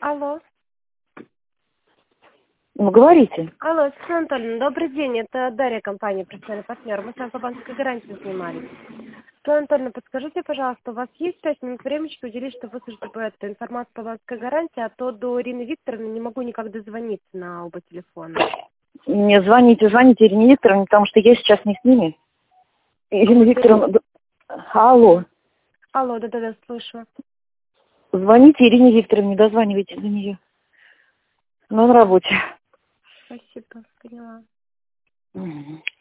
Алло. Ну, говорите. Алло, Светлана Анатольевна, добрый день. Это Дарья, компания «Профессиональный партнер». Мы с вами по банковской гарантии занимались. Светлана Анатольевна, подскажите, пожалуйста, у вас есть 5 минут времечки уделить, чтобы выслушать эту информацию по банковской гарантии, а то до Ирины Викторовны не могу никак дозвониться на оба телефона. Мне звоните Ирине Викторовне, потому что я сейчас не с ними. Ирина Викторовна... Алло. Алло, да-да-да, слышу. Звоните Ирине Викторовне, дозванивайтесь до нее. Но на работе. Спасибо, поняла.